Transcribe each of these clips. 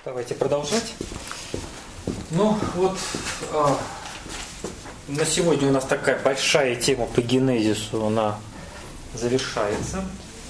Давайте продолжать. Ну вот на сегодня у нас такая большая тема по генезису, она завершается.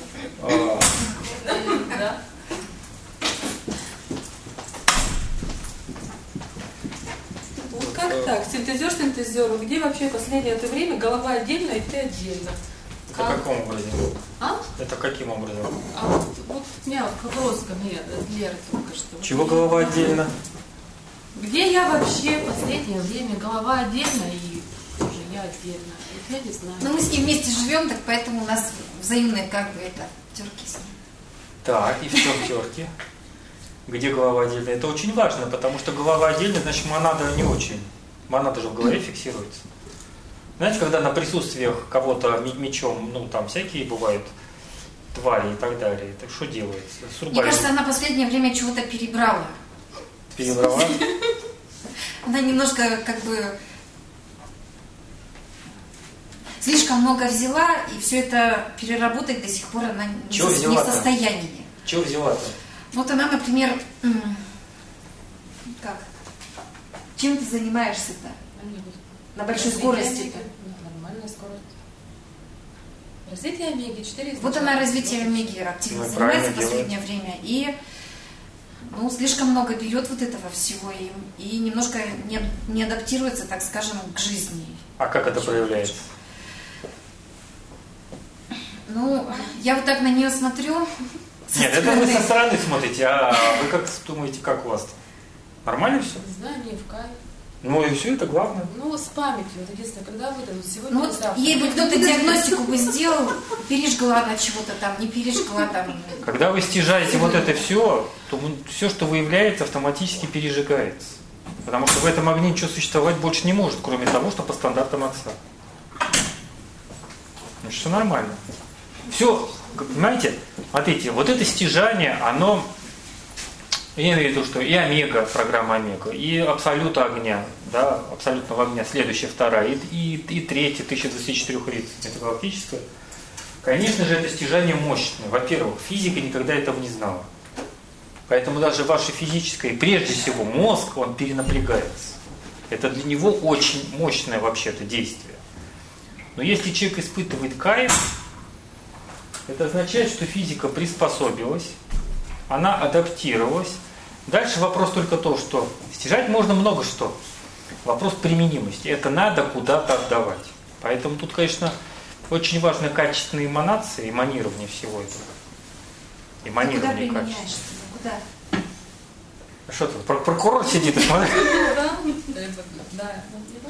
Вот как так? Синтезер синтезеру. Где вообще последнее это время голова отдельно и ты отдельно? Это каким образом? А? Это каким образом? А вот у меня вопрос ко мне от Леры только что. Чего голова отдельно? Где я вообще последнее время? Голова отдельно и уже я отдельно. Вот я не знаю. Но мы с ним вместе живем, так поэтому у нас взаимные как бы это терки с ним. Так, и в чем терки? Где голова отдельно? Это очень важно, потому что голова отдельно, значит монада не очень. Монада же в голове фиксируется. Знаете, когда на присутствиях кого-то мечом, ну там всякие бывают твари и так далее, так что делается? Мне кажется, она последнее время чего-то перебрала. Перебрала? Она немножко как бы слишком много взяла, и все это переработать до сих пор она не в состоянии. Чего взяла-то? Вот она, например, как? Чем ты занимаешься-то? На большой скорости-то. Нормальная скорость. Развитие омеги 4. Вот она развитие омеги активно занимается в последнее время. И слишком много берет вот этого всего и немножко не адаптируется, так скажем, к жизни. А как это проявляется? Я вот так на нее смотрю. Нет, это вы со стороны смотрите, а вы как думаете, как у вас-то? Нормально все? Не знаю, мне в кайф. Ну и все, это главное. С памятью, вот единственное, когда выдадут сегодня. Ей бы кто-то диагностику бы сделал, пережгла она чего-то там, не пережгла там. Когда вы стяжаете вот это все, то все, что выявляется, автоматически пережигается. Потому что в этом огне ничего существовать больше не может, кроме того, что по стандартам отца. Значит, все нормально. Все, понимаете, смотрите, вот это стяжание, оно, я имею в виду, что и омега, программа омега, и абсолюта огня, да, абсолютного огня, следующая, вторая, и третья, 1024 лиц, это галактическая. Конечно же, это стяжание мощное. Во-первых, физика никогда этого не знала. Поэтому даже ваше физическое, прежде всего мозг, он перенапрягается. Это для него очень мощное вообще-то действие. Но если человек испытывает кайф, это означает, что физика приспособилась, она адаптировалась. Дальше вопрос только то, что стяжать можно много что. Вопрос применимости. Это надо куда-то отдавать. Поэтому тут, конечно, очень важны качественные эманации, эманирование всего этого. Эманирование качества. Куда? Что тут, прокурор сидит и смотрит? Да.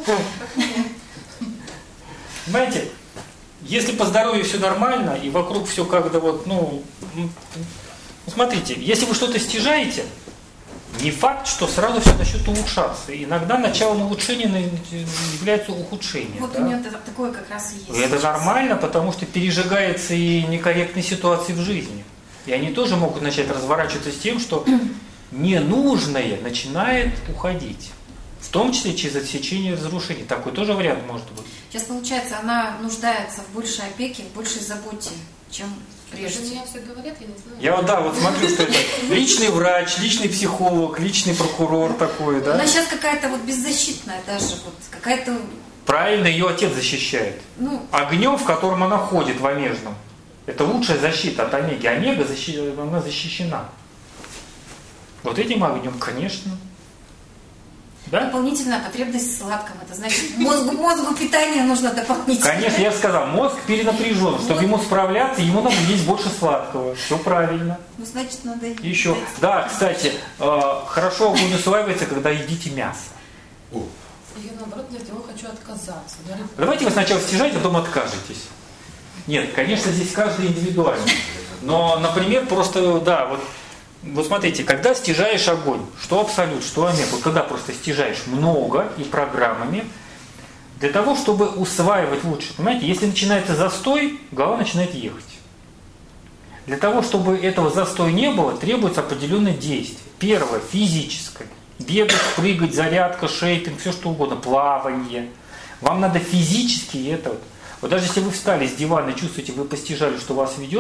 Понимаете, если по здоровью все нормально, и вокруг все как-то смотрите, если вы что-то стяжаете, не факт, что сразу все начнет улучшаться. Иногда началом улучшения является ухудшение. Вот да? У меня такое как раз и есть. И это нормально, потому что пережигается и некорректные ситуации в жизни. И они тоже могут начать разворачиваться с тем, что ненужное начинает уходить. В том числе через отсечение и разрушение. Такой тоже вариант может быть. Сейчас получается, она нуждается в большей опеке, в большей заботе, чем прежде. Мне все говорят, я не знаю. Я вот смотрю, что это личный врач, личный психолог, личный прокурор такой, да? Она сейчас какая-то беззащитная даже, какая-то... Правильно, ее отец защищает. Огнем, в котором она ходит, в омежном. Это лучшая защита от омеги. Омега она защищена. Вот этим огнем, конечно. Да? Дополнительная потребность в сладком. Это значит, мозгу питания нужно дополнительное. Конечно, я сказал, мозг перенапряжен. Чтобы ему справляться, ему надо есть больше сладкого. Все правильно. Значит, надо... Еще. Да, кстати, хорошо огонь усваивается, когда едите мясо. Я, наоборот, от него хочу отказаться. Давайте вы сначала стяжаете, а потом откажетесь. Нет, конечно, здесь каждый индивидуально. Но, например, просто, вот смотрите, когда стяжаешь огонь, что абсолют, что омега, вот когда просто стяжаешь много и программами, для того, чтобы усваивать лучше, понимаете, если начинается застой, голова начинает ехать. Для того, чтобы этого застоя не было, требуется определенное действие. Первое, физическое. Бегать, прыгать, зарядка, шейпинг, все что угодно, плавание. Вам надо физически это вот даже если вы встали с дивана и чувствуете, вы постижали, что вас ведет,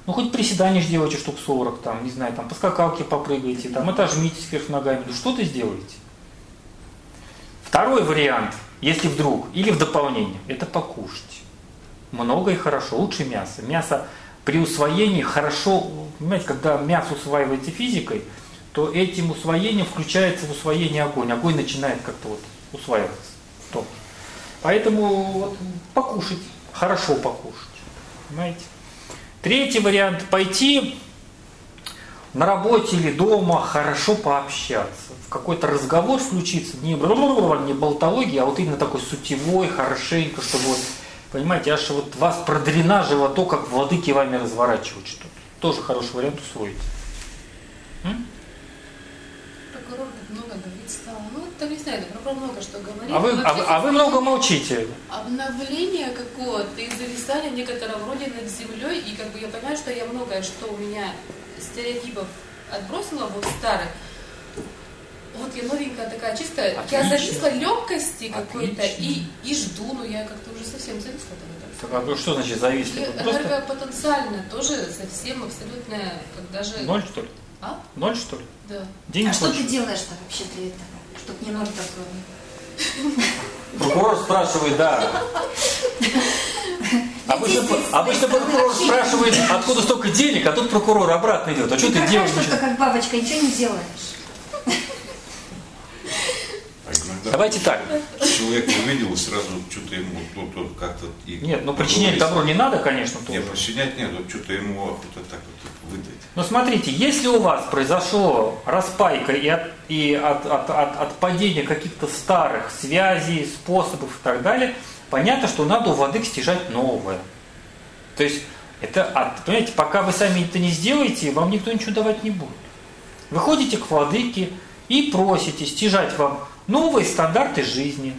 Ну, хоть приседания сделайте штук 40, там, не знаю, там, по скакалке попрыгайте, там, отожмитесь вверх ногами, ну, что-то сделаете. Второй вариант, если вдруг, или в дополнение, это покушать. Много и хорошо, лучше мясо. Мясо при усвоении хорошо, понимаете, когда мясо усваивается физикой, то этим усвоением включается в усвоение огонь. Огонь начинает как-то вот усваиваться. Поэтому вот, покушать, хорошо покушать. Понимаете? Третий вариант – пойти на работе или дома хорошо пообщаться. В какой-то разговор включиться, не болтология, а вот именно такой сутевой, хорошенько, чтобы вот, понимаете, аж вот вас продренаживало то, как владыки вами разворачивают что-то. Тоже хороший вариант усвоить. Прокурор много говорит стал. Ну, это не знаю, прокурор много что говорит. А вы много молчите. Обновление какого-то и зависание некоторого вроде над землей. И как бы я понимаю, что я многое, что у меня стереотипов отбросила, вот старых. Вот я новенькая такая, чистая. Отлично. Я зависла легкости какой-то и жду, но я как-то уже совсем зависла тогда. Что значит зависли? Энергопотенциально тоже совсем абсолютно, как даже... 0, что ли? 0, что ли? Да. Деньги что ты делаешь-то вообще для этого? Чтобы не 0 такое. Прокурор спрашивает, да. Обычно прокурор спрашивает, откуда столько денег, а тут прокурор обратно идет. А что ты делаешь? Ты как бабочка, ничего не делаешь. Давайте так. Человек увидел, сразу что-то ему как-то... Нет, ну причинять добро не надо, конечно, тоже. Нет, причинять нет, вот что-то ему вот так вот выдать. Но смотрите, если у вас произошло распайка и от падения каких-то старых связей, способов и так далее, понятно, что надо у владык стяжать новое. То есть, это, понимаете, пока вы сами это не сделаете, вам никто ничего давать не будет. Вы ходите к владыке и просите стяжать вам новые стандарты жизни,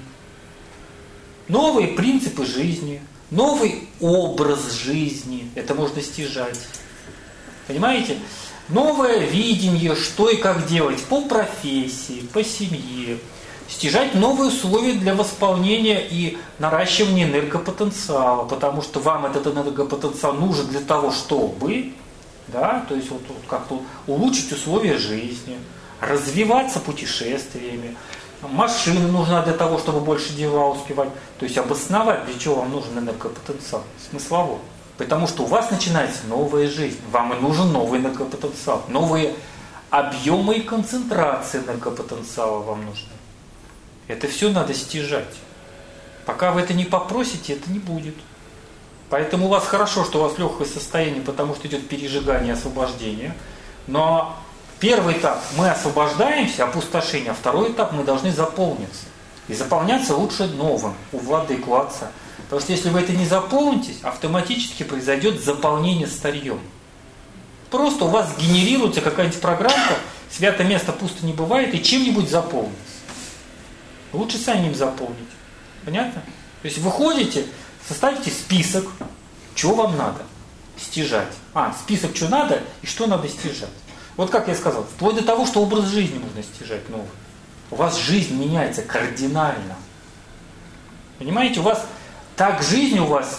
новые принципы жизни, новый образ жизни, это можно стяжать. Понимаете? Новое видение, что и как делать по профессии, по семье. Стяжать новые условия для восполнения и наращивания энергопотенциала, потому что вам этот энергопотенциал нужен для того, чтобы, да, то есть вот как-то улучшить условия жизни, развиваться путешествиями. Машины нужна для того, чтобы больше дела успевать. То есть обосновать, для чего вам нужен энергопотенциал, смыслово. Потому что у вас начинается новая жизнь. Вам и нужен новый энергопотенциал. Новые объемы и концентрации энергопотенциала вам нужны. Это все надо стяжать. Пока вы это не попросите, это не будет. Поэтому у вас хорошо, что у вас легкое состояние, потому что идет пережигание, освобождение. Но первый этап мы освобождаемся, опустошение, а второй этап мы должны заполниться. И заполняться лучше новым, у владык, у отца. Потому что если вы это не заполнитесь, автоматически произойдет заполнение старьем. Просто у вас генерируется какая-нибудь программка, святое место пусто не бывает, и чем-нибудь заполнится. Лучше сами им заполнить. Понятно? То есть вы ходите, составите список, чего вам надо стяжать. Список, что надо и что надо стяжать. Вот как я сказал, вплоть до того, что образ жизни нужно стяжать новый. У вас жизнь меняется кардинально. Понимаете, у вас так жизнь у вас,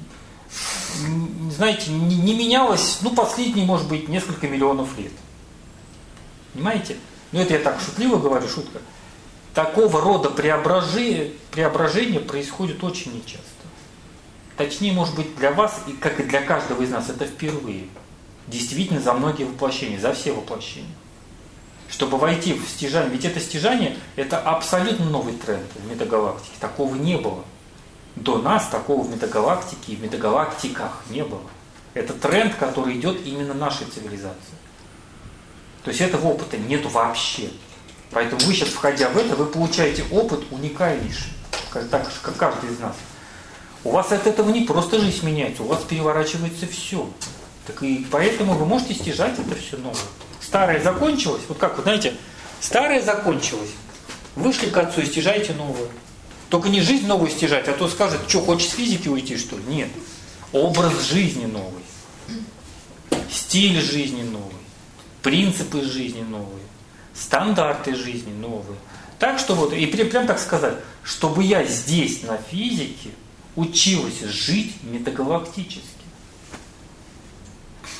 знаете, не менялась, последние, может быть, несколько миллионов лет. Понимаете? Это я так шутливо говорю, шутка. Такого рода преображение происходит очень нечасто. Точнее, может быть, для вас, и как и для каждого из нас, это впервые. Действительно, за многие воплощения, за все воплощения. Чтобы войти в стяжание, ведь это стяжание, это абсолютно новый тренд в метагалактике. Такого не было. До нас такого в метагалактике и в метагалактиках не было. Это тренд, который идет именно нашей цивилизации. То есть этого опыта нет вообще. Поэтому вы сейчас, входя в это, вы получаете опыт уникальнейший, так же, как каждый из нас. У вас от этого не просто жизнь меняется, у вас переворачивается все. Так и поэтому вы можете стяжать это все новое. Старое закончилось, вот как вы знаете, старое закончилось. Вышли к отцу и стяжайте новое. Только не жизнь новую стяжать, а то скажет, что, хочешь с физики уйти, что ли? Нет. Образ жизни новый. Стиль жизни новый. Принципы жизни новые. Стандарты жизни новые. Так что вот, и прям так сказать, чтобы я здесь на физике училась жить метагалактически.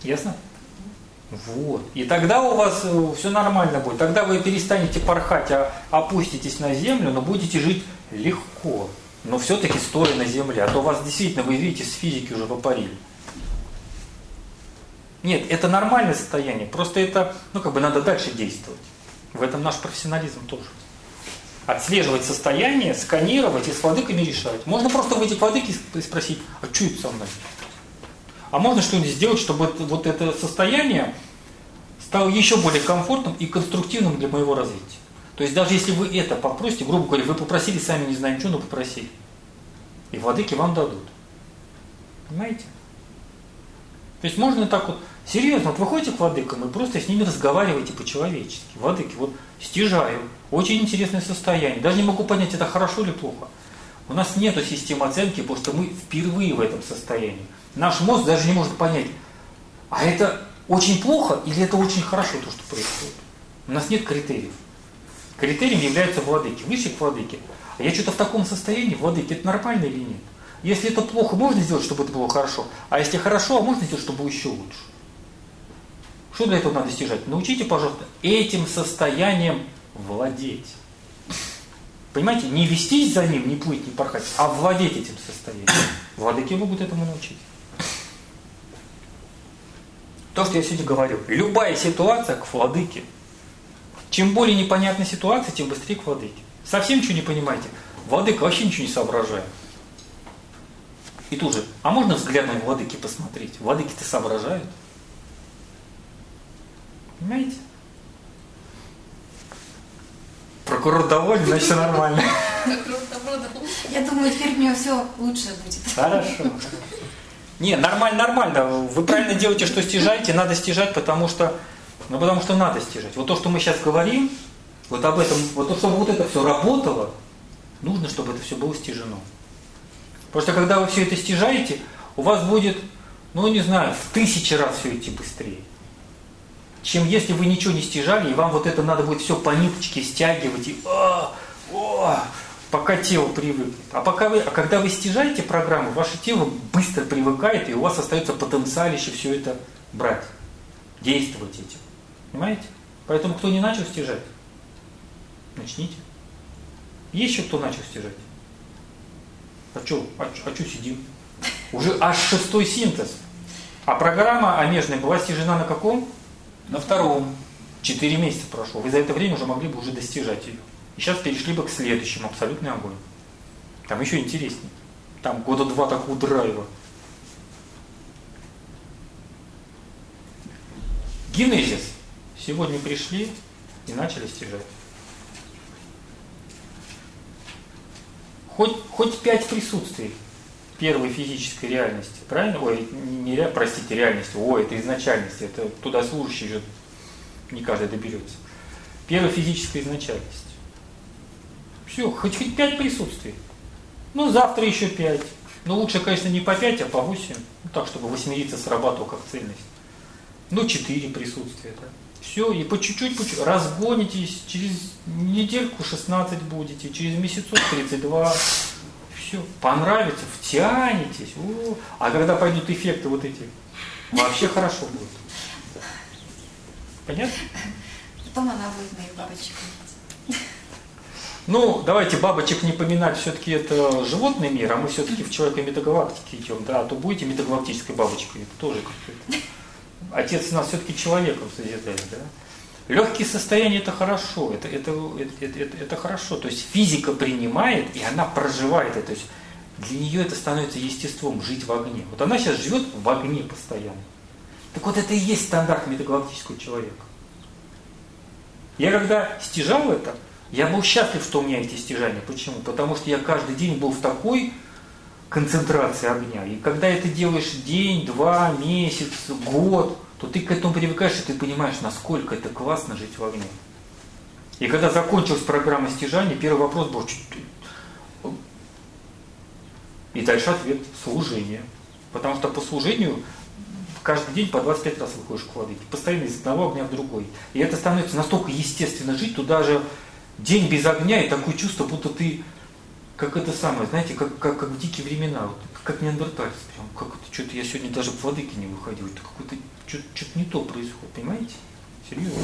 Ясно? Вот. И тогда у вас все нормально будет. Тогда вы перестанете порхать, а опуститесь на землю, но будете жить легко. Но все-таки стоя на земле. А то вас действительно, вы видите, с физики уже попарили. Нет, это нормальное состояние. Просто это, надо дальше действовать. В этом наш профессионализм тоже. Отслеживать состояние, сканировать и с владыками решать. Можно просто выйти к владыке и спросить, а что это со мной? А можно что-нибудь сделать, чтобы вот это состояние стало еще более комфортным и конструктивным для моего развития? То есть даже если вы это попросите, грубо говоря, вы попросили, сами не знаем что, но попросили. И владыки вам дадут. Понимаете? То есть можно так вот, серьезно, вот вы ходите к владыкам и просто с ними разговариваете по-человечески. Владыки, вот стяжаю, очень интересное состояние. Даже не могу понять, это хорошо или плохо. У нас нету системы оценки, потому что мы впервые в этом состоянии. Наш мозг даже не может понять, а это очень плохо или это очень хорошо, то, что происходит. У нас нет критериев. Критерием являются владыки. Вышли к владыке. А я что-то в таком состоянии, владыки, это нормально или нет? Если это плохо, можно сделать, чтобы это было хорошо. А если хорошо, можно сделать, чтобы было еще лучше. Что для этого надо достижать? Научите, пожалуйста, этим состоянием владеть. Понимаете, не вестись за ним, не плыть, не порхать, а владеть этим состоянием. Владыки могут этому научить. То, что я сегодня говорил. Любая ситуация к владыке. Чем более непонятная ситуация, тем быстрее к владыке. Совсем ничего не понимаете. Владыка вообще ничего не соображает. И тут же, а можно взгляд на владыки посмотреть? Владыки-то соображают. Понимаете? Прокурор доволен, значит все нормально. Я думаю, теперь у меня все лучше будет. Хорошо. Не, нормально. Вы правильно делаете, что стяжаете. Надо стяжать, потому что надо стяжать. Вот то, что мы сейчас говорим, вот об этом, вот то, чтобы вот это все работало, нужно, чтобы это все было стяжено. Потому что когда вы все это стяжаете, у вас будет, в 1000 раз все идти быстрее. Чем если вы ничего не стяжали, и вам вот это надо будет все по ниточке стягивать, и пока тело привыкнет. А когда вы стяжаете программу, ваше тело быстро привыкает, и у вас остается потенциалище все это брать, действовать этим. Понимаете? Поэтому кто не начал стяжать, начните. Есть еще кто начал стяжать? А что сидим? Уже аж 6-й синтез. А программа омежная была стяжена на каком? На 2-м. 4 месяца прошло. Вы за это время уже могли бы уже достижать ее. И сейчас перешли бы к следующему. Абсолютный огонь. Там еще интереснее. Там 2 года такого драйва. Генезис. Сегодня пришли и начали стяжать. Хоть 5 присутствий первой физической реальности, правильно? Реальности. Это изначальности, это туда служащий же не каждый доберется. Первая физическая изначальность. Все, хоть 5 присутствий. Завтра еще 5. Лучше, конечно, не по 5, а по 8. Так, чтобы 8 срабатывал как цельность. 4 присутствия. Да. Все, и по чуть-чуть, разгонитесь, через недельку 16 будете, через месяцок 32. Все, понравится, втянетесь. А когда пойдут эффекты вот эти, вообще хорошо будет. Понятно? Потом она будет моих бабочек. Давайте бабочек не поминать, все-таки это животный мир, а мы все-таки в человеко-метагалактике идем, да, а то будете метагалактической бабочкой, это тоже как-то. Отец нас все-таки человеком созидает, да. Легкие состояния это хорошо, это хорошо. То есть физика принимает, и она проживает это. То есть для нее это становится естеством, жить в огне. Вот она сейчас живет в огне постоянно. Так вот это и есть стандарт метагалактического человека. Я когда стяжал это, я был счастлив, что у меня эти стяжания. Почему? Потому что я каждый день был в такой концентрации огня. И когда это делаешь день, 2, месяц, год, то ты к этому привыкаешь, и ты понимаешь, насколько это классно жить в огне. И когда закончилась программа стяжания, первый вопрос был, и дальше ответ – служение. Потому что по служению каждый день по 25 раз выходишь к владыке, постоянно из одного огня в другой. И это становится настолько естественно жить, туда же день без огня, и такое чувство, будто ты, как это самое, знаете, как в дикие времена. Вот, как неандертальцы, прям, как это, что-то я сегодня даже в владыке не выходил, это какое-то, что-то не то происходит, понимаете? Серьезно.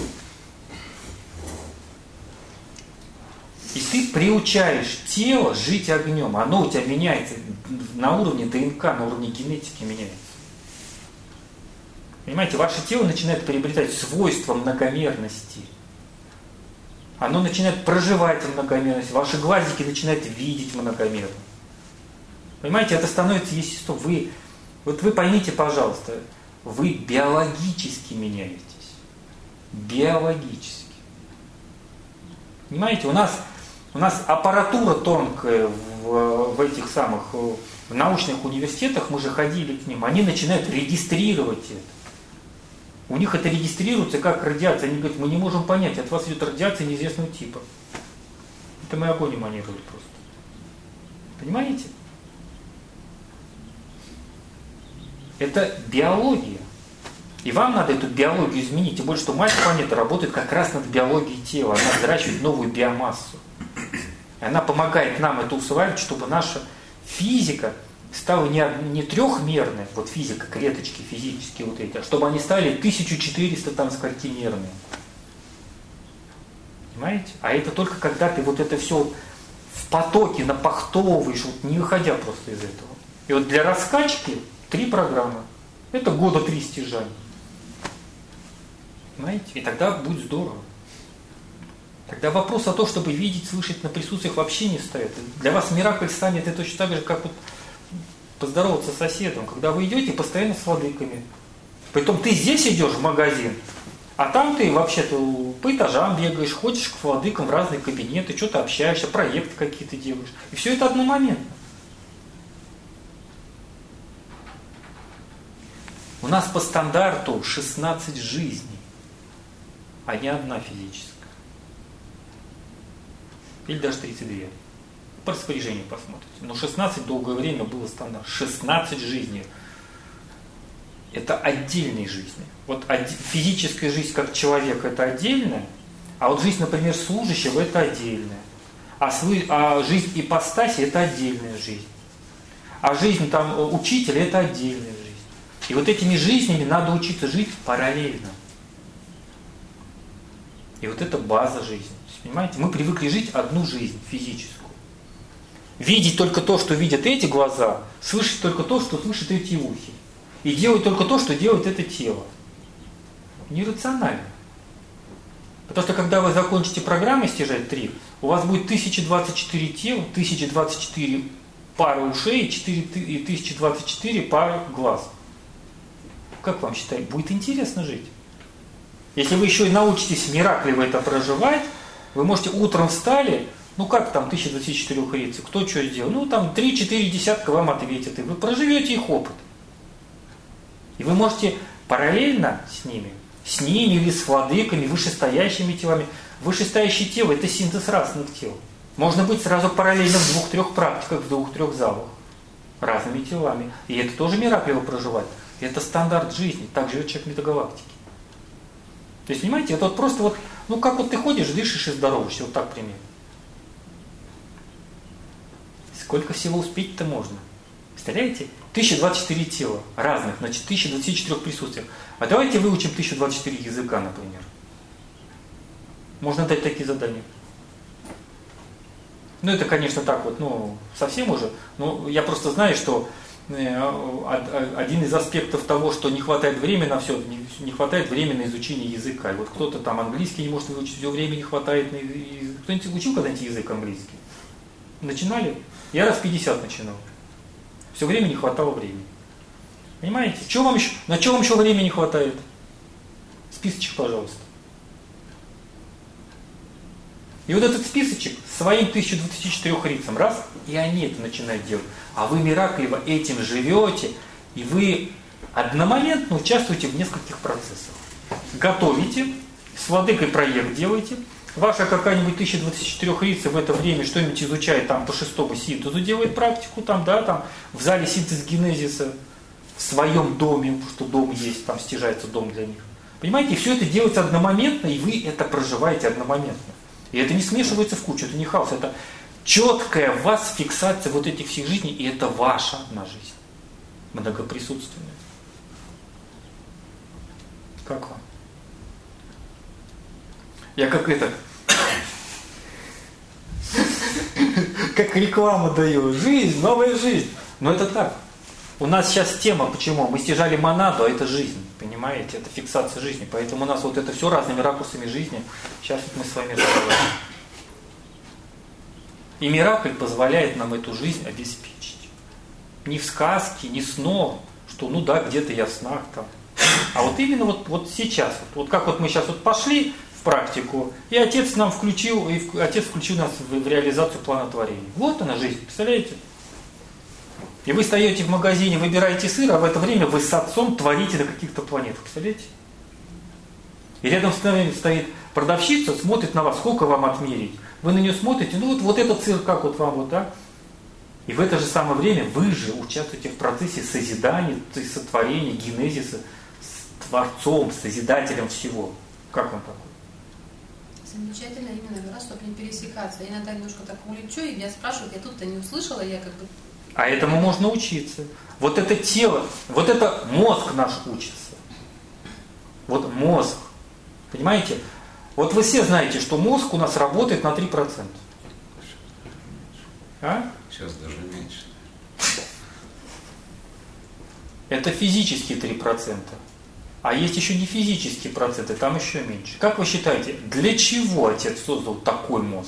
И ты приучаешь тело жить огнем, оно у тебя меняется на уровне ДНК, на уровне генетики меняется. Понимаете, ваше тело начинает приобретать свойства многомерности. Оно начинает проживать в многомерности, ваши глазики начинают видеть многомерно. Понимаете, это становится естественно. Вот вы поймите, пожалуйста, вы биологически меняетесь. Биологически. Понимаете, у нас аппаратура тонкая в этих самых в научных университетах, мы же ходили к ним, они начинают регистрировать это. У них это регистрируется как радиация. Они говорят, мы не можем понять, от вас идет радиация неизвестного типа. Это мы огонь эманировали просто. Понимаете? Это биология. И вам надо эту биологию изменить. Тем более, что мать планеты работает как раз над биологией тела. Она взращивает новую биомассу. И она помогает нам это усваивать, чтобы наша физика стала не трехмерной, вот физика, клеточки физические вот эти, а чтобы они стали 1400 там сколькимерные. Понимаете? А это только когда ты вот это все в потоке напахтовываешь, вот не выходя просто из этого. И вот для раскачки 3 программы. Это года 3 стяжания. Понимаете? И тогда будет здорово. Тогда вопрос о том, чтобы видеть, слышать на присутствиях вообще не стоит. Для вас миракль станет это точно так же, как вот поздороваться с соседом, когда вы идете постоянно с владыками. Притом ты здесь идешь в магазин, а там ты вообще-то по этажам бегаешь, ходишь к владыкам в разные кабинеты, что-то общаешься, проекты какие-то делаешь. И все это одномоментно. У нас по стандарту 16 жизней, а не одна физическая. Или даже 32. По распоряжению посмотрите. Но 16 долгое время было стандарт. 16 жизней. Это отдельные жизни. Вот физическая жизнь как человек это отдельная, а вот жизнь, например, служащего это отдельная. А жизнь ипостаси это отдельная жизнь. А жизнь там учителя это отдельная жизнь. И вот этими жизнями надо учиться жить параллельно. И вот это база жизни. Понимаете? Мы привыкли жить одну жизнь физическую. Видеть только то, что видят эти глаза, слышать только то, что слышат эти ухи. И делать только то, что делает это тело. Нерационально. Потому что когда вы закончите программу стяжать 3, у вас будет 1024 тела, 1024 пары ушей и 1024 пары глаз. Как вам считаете, будет интересно жить? Если вы еще и научитесь миракливо это проживать, вы можете утром встали, ну как там 1024 лица, кто что сделал? Ну там 3-4 десятка вам ответят, и вы проживете их опыт. И вы можете параллельно с ними или с владыками, вышестоящими телами. Вышестоящее тело – это синтез разных тел. Можно быть сразу параллельно в 2-3 практиках, в 2-3 залах. Разными телами. И это тоже миракливо проживать. И это стандарт жизни. Так живет человек метагалактики. То есть, понимаете, это вот просто вот, ну как вот ты ходишь, дышишь и здороваешься, вот так примерно. Сколько всего успеть-то можно? Представляете? 1024 тела разных, значит 1024 присутствия. А давайте выучим 1024 языка, например. Можно дать такие задания. Ну это, конечно, так вот, ну совсем уже. Но я просто знаю, что один из аспектов того, что не хватает времени на все, не хватает времени на изучение языка. И вот кто-то там английский не может выучить, все время не хватает на язык. Кто-нибудь учил когда-нибудь язык английский? Начинали? Я раз 50 начинал. Все время не хватало времени. Понимаете? На что вам еще времени не хватает? Списочек, пожалуйста. И вот этот списочек своим 1024 лицам, раз, и они это начинают делать. А вы миракливо этим живете, и вы одномоментно участвуете в нескольких процессах. Готовите, с владыкой проект делаете, ваша какая-нибудь 1024 лица в это время что-нибудь изучает, там по 6-му синтезу делает практику, там, да, там в зале синтез генезиса, в своем доме, потому что дом есть, там стяжается дом для них. Понимаете, и все это делается одномоментно, и вы это проживаете одномоментно. И это не смешивается в кучу, это не хаос, это четкая в вас фиксация вот этих всех жизней, и это ваша одна жизнь. многоприсутственное. Как вам? Я как как рекламу даю. Жизнь, новая жизнь. Но это так. У нас сейчас тема, почему? Мы стяжали монаду, а это жизнь. Понимаете? Это фиксация жизни. Поэтому у нас вот это все разными ракурсами жизни. Сейчас вот мы с вами разговариваем. И миракль позволяет нам эту жизнь обеспечить. Не в сказке, не сно, что ну да, где-то я в снах там. А вот именно вот сейчас. Вот как вот мы сейчас вот пошли в практику, и Отец нам включил, Отец включил нас в реализацию плана творения. Вот она жизнь, представляете? И вы стоите в магазине, выбираете сыр, а в это время вы с Отцом творите на каких-то планетах, представляете? И рядом с нами стоит продавщица, смотрит на вас, сколько вам отмерить. Вы на нее смотрите, ну вот этот сыр, как вот вам, вот, да? И в это же самое время вы же участвуете в процессе созидания, сотворения, генезиса с Творцом, Созидателем всего. Как вам такое? Замечательно именно, раз, чтобы не пересекаться. Я иногда немножко так улечу, и меня спрашивают, я тут-то не услышала, я как бы... А этому можно учиться. Вот это тело, вот это мозг наш учится. Вот мозг. Понимаете? Вот вы все знаете, что мозг у нас работает на 3%. А? Сейчас даже меньше. Это физические 3%. А есть еще не физические проценты, там еще меньше. Как вы считаете, для чего Отец создал такой мозг?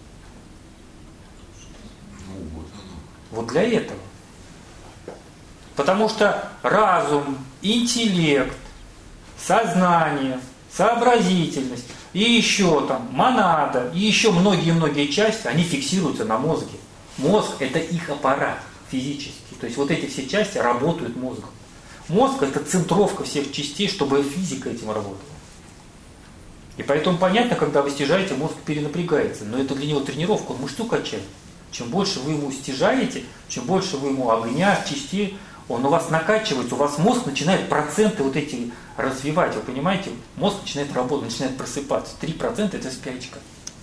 Ну вот оно. Вот для этого. Потому что разум, интеллект, сознание, сообразительность и еще там монада, и еще многие-многие части, они фиксируются на мозге. Мозг – это их аппарат физический. То есть вот эти все части работают мозгом. Мозг – это центровка всех частей, чтобы физика этим работала. И поэтому понятно, когда вы стяжаете, мозг перенапрягается. Но это для него тренировка, он мышцу качает. Чем больше вы его стяжаете, чем больше вы ему огня, частей, он у вас накачивается, у вас мозг начинает проценты вот эти развивать. Вы понимаете? Мозг начинает работать, начинает просыпаться. 3% – это спячка.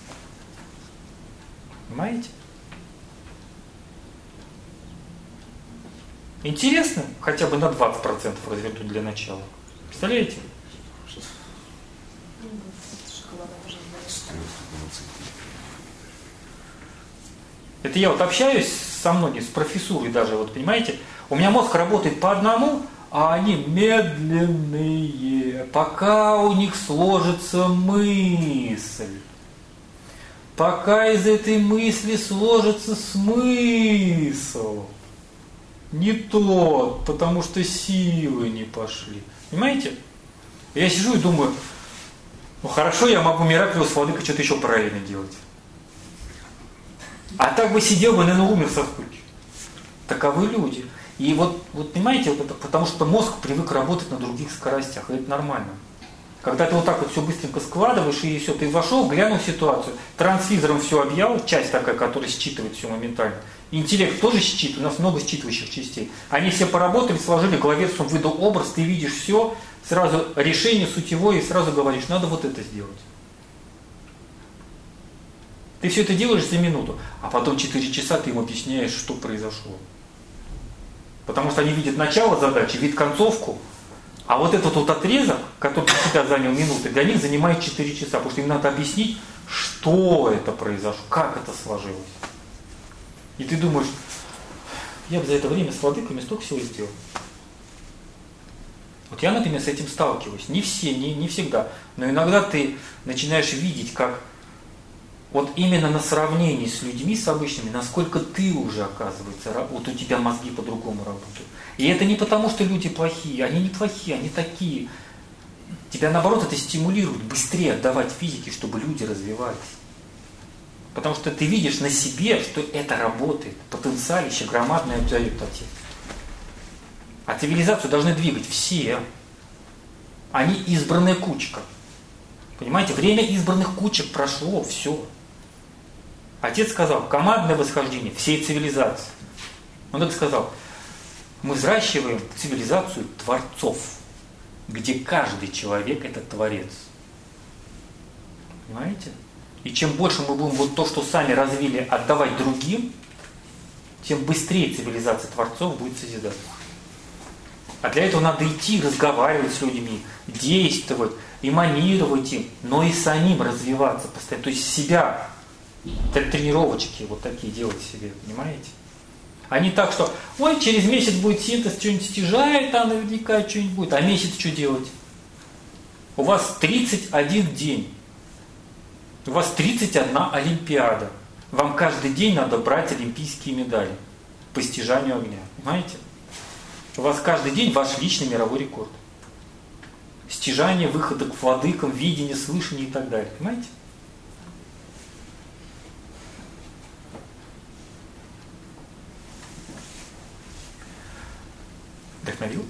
Понимаете? Интересно? Хотя бы на 20% развернуть для начала. Представляете? Это я вот общаюсь со многими, с профессурой даже, вот понимаете, у меня мозг работает по одному, а они медленные, пока у них сложится мысль. Пока из этой мысли сложится смысл. Не тот, потому что силы не пошли. Понимаете? Я сижу и думаю, ну хорошо, я могу Мираклиус Владыка что-то еще правильно делать. А так бы сидел бы, наверное, умер со скуки. Таковы люди. И вот понимаете, вот это, потому что мозг привык работать на других скоростях, и это нормально. Когда ты вот так вот все быстренько складываешь, и все, ты вошел, глянул ситуацию, трансвизором все объял, часть такая, которая считывает все моментально. Интеллект тоже считывает, у нас много считывающих частей. Они все поработали, сложили, главец он выдал образ, ты видишь все, сразу решение сутевое, и сразу говоришь, надо вот это сделать. Ты все это делаешь за минуту, а потом 4 часа ты им объясняешь, что произошло. Потому что они видят начало задачи, видят концовку, а вот этот вот отрезок, который для тебя занял минуты, для них занимает 4 часа, потому что им надо объяснить, что это произошло, как это сложилось. И ты думаешь, я бы за это время с владыками столько всего сделал. Вот я, например, с этим сталкиваюсь. Не все, не всегда. Но иногда ты начинаешь видеть, как вот именно на сравнении с людьми, с обычными, насколько ты уже, оказывается, вот у тебя мозги по-другому работают. И это не потому, что люди плохие. Они не плохие, они такие. Тебя, наоборот, это стимулирует быстрее отдавать физике, чтобы люди развивались. Потому что ты видишь на себе, что это работает. Потенциалище громадное дает Отец. А цивилизацию должны двигать все. Они избранная кучка. Понимаете, время избранных кучек прошло, все. Отец сказал, командное восхождение всей цивилизации. Он так сказал, мы взращиваем цивилизацию творцов, где каждый человек это творец. Понимаете? И чем больше мы будем вот то, что сами развили, отдавать другим, тем быстрее цивилизация творцов будет созидаться. А для этого надо идти, разговаривать с людьми, действовать, эманировать им, но и самим развиваться постоянно. То есть себя, тренировочки вот такие делать себе, понимаете? А не так, что, ой, через месяц будет синтез, что-нибудь стяжает, там наверняка что-нибудь будет. А месяц что делать? У вас 31 день. У вас 31 Олимпиада. Вам каждый день надо брать олимпийские медали по стяжанию огня. Понимаете? У вас каждый день ваш личный мировой рекорд. Стяжание, выхода к владыкам, видение, слышание и так далее. Понимаете? Вдохновил?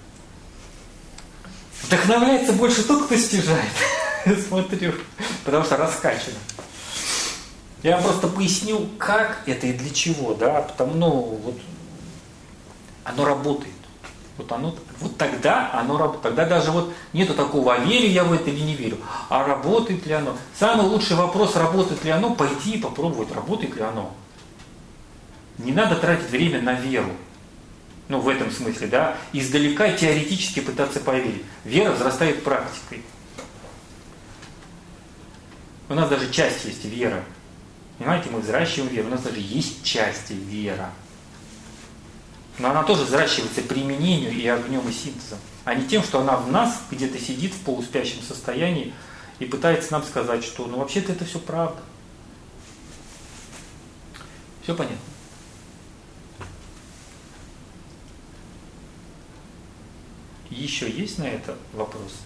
Вдохновляется больше тот, кто стяжает. Смотрю. Потому что раскачано. Я вам просто поясню, как это и для чего, да, потому, вот, оно работает. Вот тогда оно работает. Тогда даже вот нету такого, а верю я в это или не верю, а работает ли оно. Самый лучший вопрос, работает ли оно, пойти и попробовать, работает ли оно. Не надо тратить время на веру. В этом смысле, да, издалека теоретически пытаться поверить. Вера взрастает практикой. У нас даже часть есть вера. Понимаете, мы взращиваем веру, у нас даже есть часть вера. Но она тоже взращивается применению и огнем, и синтезом, а не тем, что она в нас где-то сидит в полуспящем состоянии и пытается нам сказать, что вообще-то это все правда. Все понятно? Еще есть на это вопросы?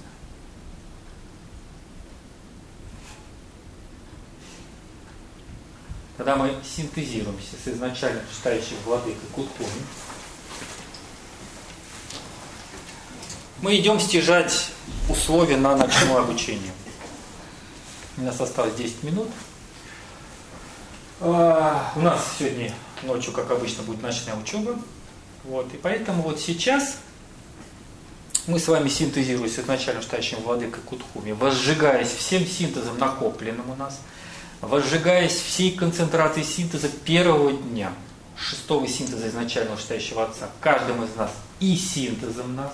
Когда мы синтезируемся с изначально читающим владыкой Куткуми, мы идем стяжать условия на ночное обучение. У нас осталось 10 минут. У нас сегодня ночью, как обычно, будет ночная учеба. И поэтому вот сейчас мы с вами синтезируемся с изначально читающим владыкой Куткуми, возжигаясь всем синтезом, накопленным у нас, возжигаясь всей концентрацией синтеза первого дня, шестого синтеза изначального читающего Отца, каждым из нас и синтезом нас.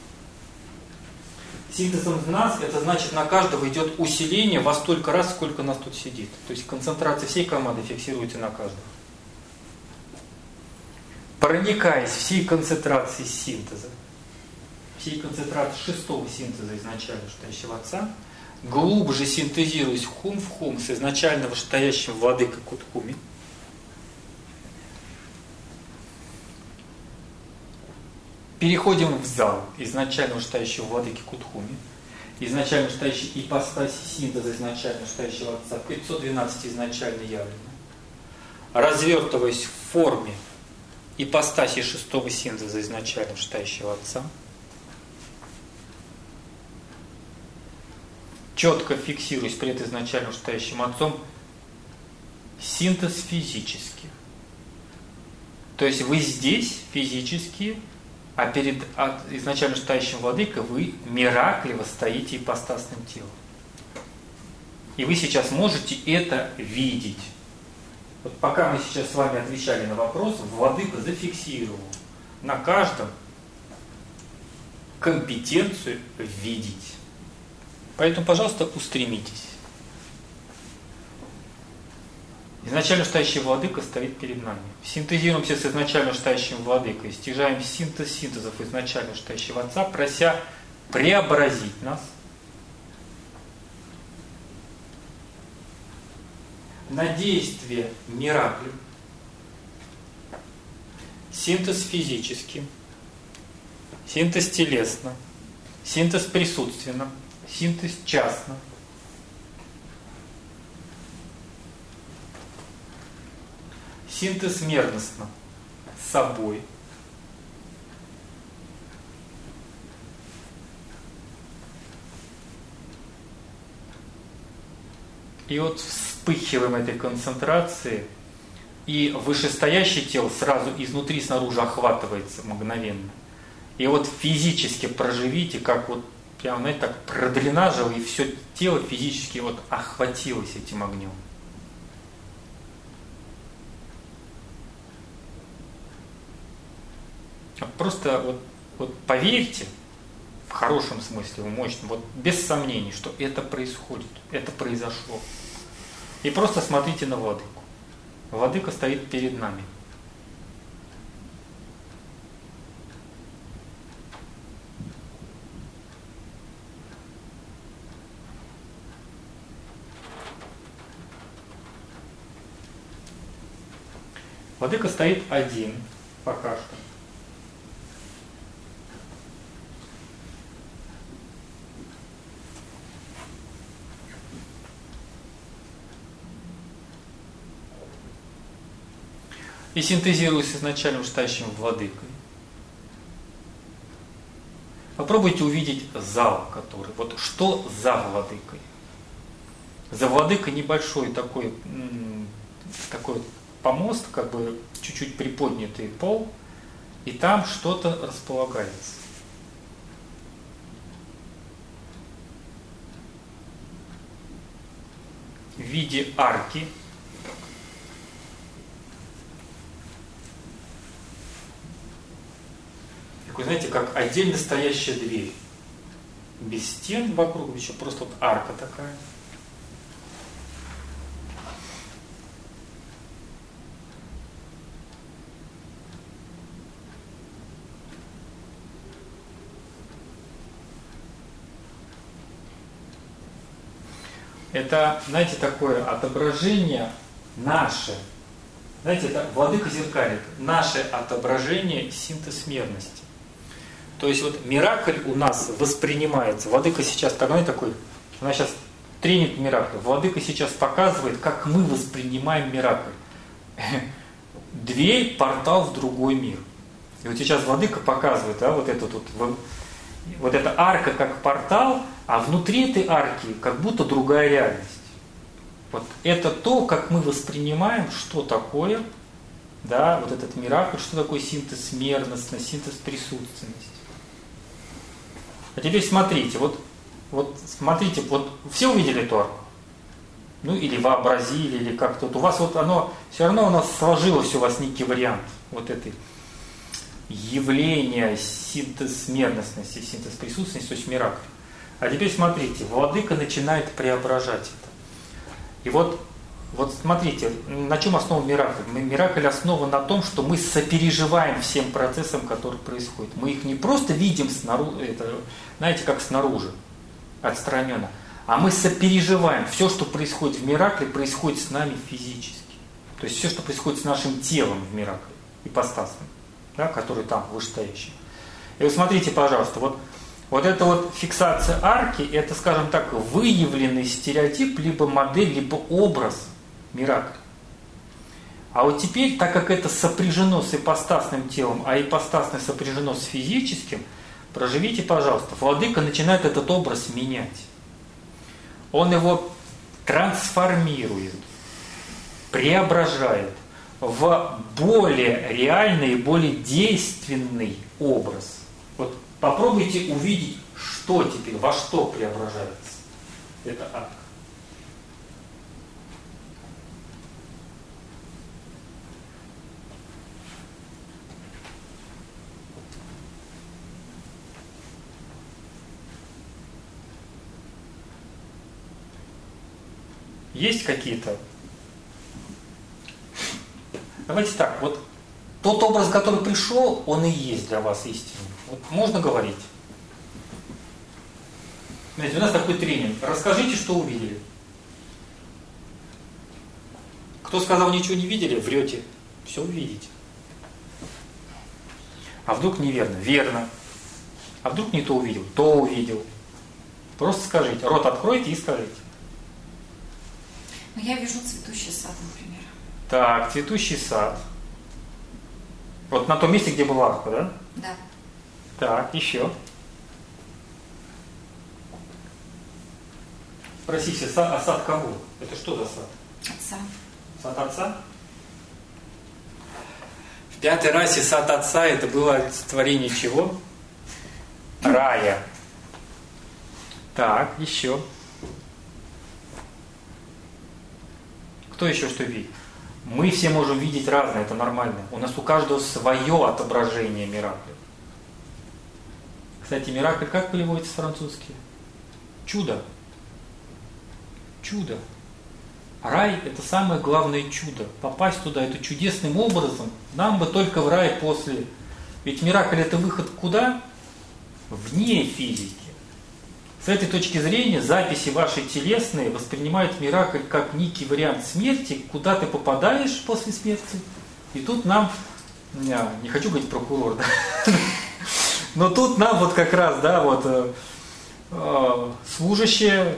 Синтезом в нас, это значит, на каждого идет усиление во столько раз, сколько нас тут сидит. То есть концентрация всей команды фиксируется на каждого. Проникаясь всей концентрацией синтеза, всей концентрации шестого синтеза изначально читающего Отца, глубже синтезируясь в хум с изначального стоящим владыкой Куткуми, переходим в зал изначально читающего владыки Куткуми, изначально читающий ипостаси синтеза изначально читающего Отца, 512 изначально явлено, развертываясь в форме ипостаси шестого синтеза изначально читающего Отца, четко фиксируясь перед изначально читающим Отцом, синтез физически. То есть вы здесь физически, а перед изначально читающим владыкой вы миракливо стоите ипостасным телом. И вы сейчас можете это видеть. Вот пока мы сейчас с вами отвечали на вопрос, владыка зафиксировал на каждом компетенцию видеть. Поэтому, пожалуйста, устремитесь. Изначально читающий владыка стоит перед нами. Синтезируемся с изначально читающим владыкой, стяжаем синтез синтезов изначально читающего Отца, прося преобразить нас на действие миракли, синтез физически, синтез телесно, синтез присутственно, синтез частно, синтез мерностно с собой, и вот вспыхиваем этой концентрации, и вышестоящее тело сразу изнутри снаружи охватывается мгновенно. И вот физически проживите, как вот прям, знаете, так продренажило, и все тело физически вот охватилось этим огнем. Просто вот поверьте, в хорошем смысле, в мощном, вот без сомнений, что это происходит, это произошло. И просто смотрите на владыку. Владыка стоит перед нами. Владыка стоит один пока что. И синтезируясь с изначальным стоящим владыкой. Попробуйте увидеть зал, который. Вот что за владыкой? За владыкой небольшой такой помост, как бы чуть-чуть приподнятый пол, и там что-то располагается. В виде арки. Такой, знаете, как отдельно стоящая дверь. Без стен вокруг, еще просто вот арка такая. Это, знаете, такое отображение наше. Знаете, это владыка зеркалит. Наше отображение синтез-мерности. То есть вот миракль у нас воспринимается. Владыка сейчас такой, она сейчас тренит миракль. Владыка сейчас показывает, как мы воспринимаем миракль. Дверь, портал в другой мир. И вот сейчас владыка показывает, да, вот эта арка как портал, а внутри этой арки как будто другая реальность. Вот это то, как мы воспринимаем, что такое, да, вот этот миракль, что такое синтез мерностность, синтез присутственности. А теперь смотрите, вот смотрите, вот все увидели эту арку? Ну или вообразили, или как-то. Вот у вас вот оно, все равно у нас сложилось у вас некий вариант вот этой явления синтез мерностности, синтез присутственности, то есть миракль. А теперь смотрите, владыка начинает преображать это. И вот смотрите, на чем основан миракль? Миракль основан на том, что мы сопереживаем всем процессам, которые происходят. Мы их не просто видим снаружи, это, знаете, как снаружи, отстраненно, а мы сопереживаем. Все, что происходит в миракле, происходит с нами физически. То есть все, что происходит с нашим телом в миракле, ипостасным, да, который там, вышестоящий. И вот смотрите, пожалуйста, вот эта вот фиксация арки, это, скажем так, выявленный стереотип, либо модель, либо образ миракля. А вот теперь, так как это сопряжено с ипостасным телом, а ипостасное сопряжено с физическим, проживите, пожалуйста, владыка начинает этот образ менять. Он его трансформирует, преображает в более реальный и более действенный образ. Вот попробуйте увидеть, что теперь, во что преображается эта арка. Есть какие-то? Давайте так, вот тот образ, который пришел, он и есть для вас истинный. Вот можно говорить? Знаете, у нас такой тренинг. Расскажите, что увидели. Кто сказал, ничего не видели, врете. Все увидите. А вдруг неверно? Верно. А вдруг не то увидел? То увидел. Просто скажите. Рот откройте и скажите. Ну, я вижу цветущий сад, например. Так, цветущий сад. Вот на том месте, где была арка, да? Да. Так, еще. Спросите, а сад кого? Это что за сад? Отца. Сад отца? В пятой расе сад отца это было олицетворение чего? Рая. Так, еще. Кто еще что видит? Мы все можем видеть разное, это нормально. У нас у каждого свое отображение миракля. Кстати, миракль как переводится французски? Чудо. Чудо. Рай – это самое главное чудо. Попасть туда – это чудесным образом. Нам бы только в рай после. Ведь миракль – это выход куда? Вне физики. С этой точки зрения записи ваши телесные воспринимают миракль как некий вариант смерти, куда ты попадаешь после смерти. И тут нам, не хочу говорить прокурор, да? Но тут нам вот как раз, да, вот служащие,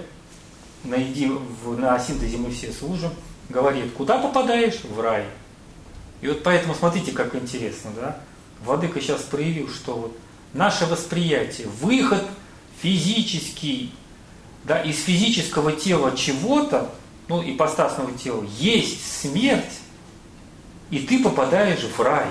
на синтезе мы все служим, говорит, куда попадаешь? В рай. И вот поэтому смотрите, как интересно, да? Владыка сейчас проявил, что вот наше восприятие, выход физический, да, из физического тела чего-то, ну, ипостасного тела, есть смерть, и ты попадаешь в рай.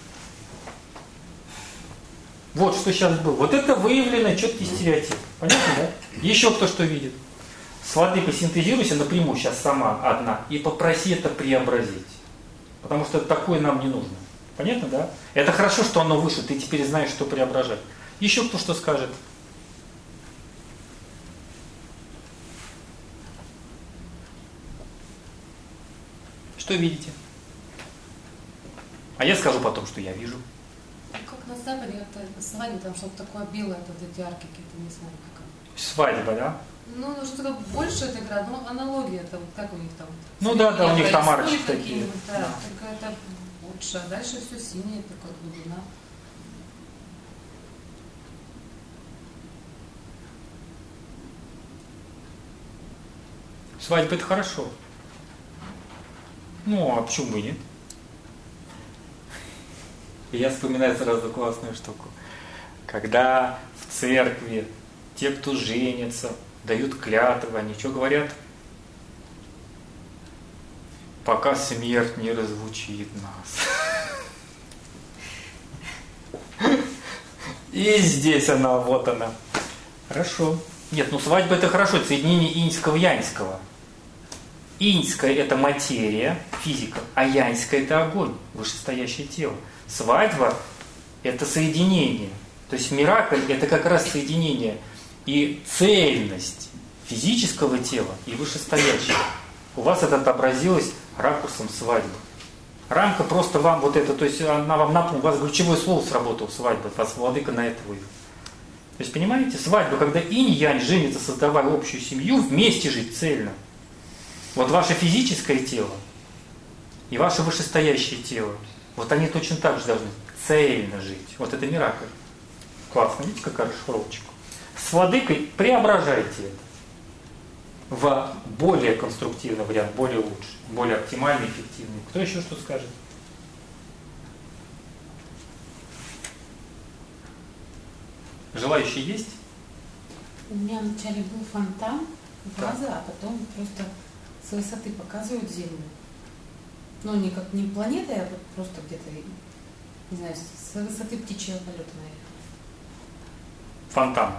Вот что сейчас было. Вот это выявленный четкий стереотип. Понятно, да? Еще кто что видит. С Владыкой синтезируйся напрямую сейчас сама одна и попроси это преобразить. Потому что такое нам не нужно. Понятно, да? Это хорошо, что оно выше, ты теперь знаешь, что преображать. Еще кто что скажет. Что видите? А я скажу потом, что я вижу. Как на Западе, это свадьба, там что-то такое белое, это эти арки какие-то, не знаю, как. Свадьба, да? Ну, что-то больше это игра, но аналогия, это вот как у них там. Ну да, да, у них там арочки такие. Да, только это лучше, а дальше все синее, такое глубина. Свадьба это хорошо. Ну, а почему бы нет? И я вспоминаю сразу классную штуку. Когда в церкви те, кто женится, дают клятвы, они что говорят? Пока смерть не разлучит нас. И здесь она, вот она. Хорошо. Нет, ну свадьба это хорошо, это соединение иньского и яньского. Иньская это материя, физика, а яньская это огонь, вышестоящее тело. Свадьба это соединение. То есть миракль это как раз соединение и цельность физического тела и вышестоящего. У вас это отобразилось ракурсом свадьбы. Рамка просто вам вот это, то есть она вам напомнила, у вас ключевое слово сработало свадьба, вас Владыка на это вывел. То есть понимаете, свадьба, когда инь и янь женятся, создавая общую семью, вместе жить цельно. Вот ваше физическое тело и ваше вышестоящее тело, вот они точно так же должны цельно жить. Вот это миракль. Классно, видите, какая расшифровочка. С Владыкой преображайте это в более конструктивный вариант, более лучший, более оптимальный, эффективный. Кто еще что скажет? Желающие есть? У меня вначале был фонтан, ваза, а потом просто с высоты показывают Землю. Ну, не как не планета, а вот просто где-то, не знаю, с высоты птичьего полета, наверное. Фонтан.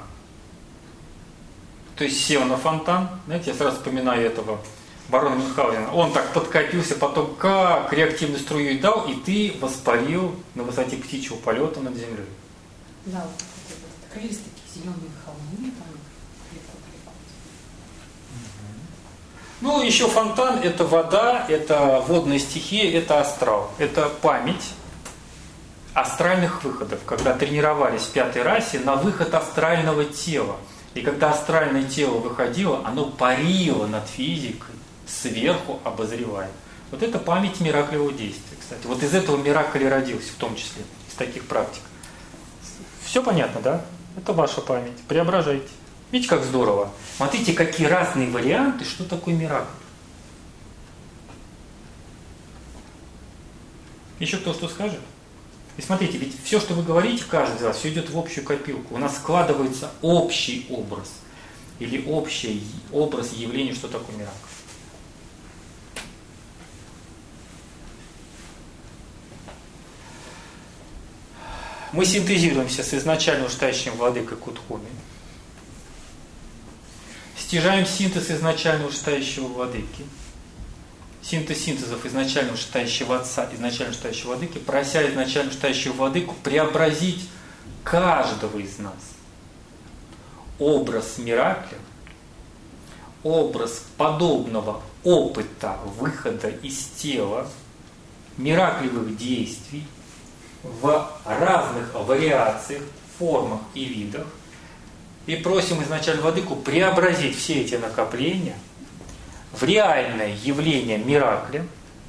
То есть сел на фонтан, знаете, я сразу вспоминаю этого барона Мюнхгаузена. Он так подкатился, потом как реактивную струю дал, и ты воспарил на высоте птичьего полета над землей. Да, вот открылись такие зеленые холмы, там далеко-далеко. Ну, еще фонтан – это вода, это водная стихия, это астрал. Это память астральных выходов, когда тренировались в пятой расе на выход астрального тела. И когда астральное тело выходило, оно парило над физикой, сверху обозревая. Вот это память мираклевого действия, кстати. Вот из этого миракль и родился, в том числе, из таких практик. Все понятно, да? Это ваша память. Преображайте. Видите, как здорово? Смотрите, какие разные варианты, что такое миракль. Еще кто что скажет? И смотрите, ведь все, что вы говорите, каждый из вас, все идет в общую копилку. У нас складывается общий образ. Или общий образ явления, что такое миракль. Мы синтезируемся с изначально ушающим владыкой Кутхуми. Стяжаем синтез изначально ушающего владыки. Синтез синтезов изначально ушающего отца, изначально ушающего владыки, прося изначально ушающего владыку преобразить каждого из нас. образ миракля, образ подобного опыта выхода из тела, мираклевых действий в разных вариациях, формах и видах. И просим изначально Владыку преобразить все эти накопления в реальное явление миракля,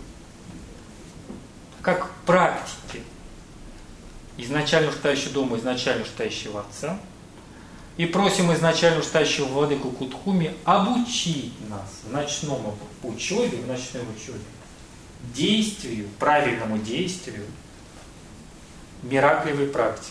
как практики изначально уштающего дома, изначально уштающего Отца. И просим изначально уштающего Владыку Кутхуми обучить нас в ночном учебе, в ночной учебе, действию, правильному действию мираклевой практики.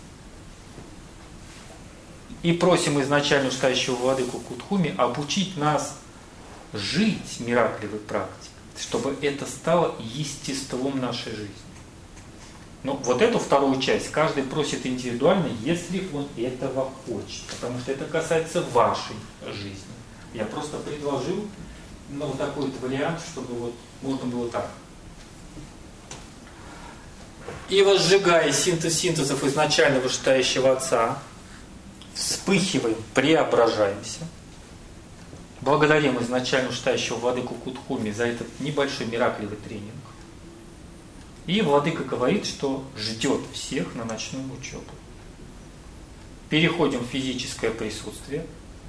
И просим изначально уштающего Владыку Кутхуми обучить нас жить мираклевой практикой, чтобы это стало естеством нашей жизни. Но вот эту вторую часть каждый просит индивидуально, если он этого хочет, потому что это касается вашей жизни. Я просто предложил вот такой вот вариант, чтобы вот можно было так. И возжигая синтезов изначально вышестоящего Отца, вспыхиваем, преображаемся. Благодарим изначально вышестоящего Владыку Кутхуми за этот небольшой мираклевый тренинг. И Владыка говорит, что ждет всех на ночную учебу. Переходим в физическое присутствие.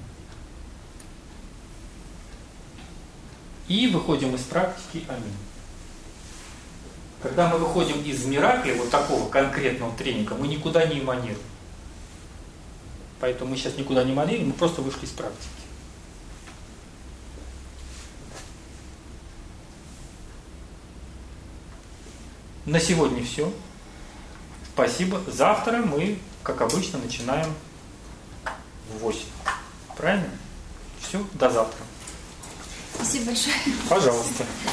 И выходим из практики. Аминь. Когда мы выходим из миракля, вот такого конкретного тренинга, мы никуда не эманируем. Поэтому мы сейчас никуда не эманируем, мы просто вышли из практики. На сегодня все. Спасибо. Завтра мы, как обычно, начинаем в 8. Правильно? Все, до завтра. Спасибо большое. Пожалуйста.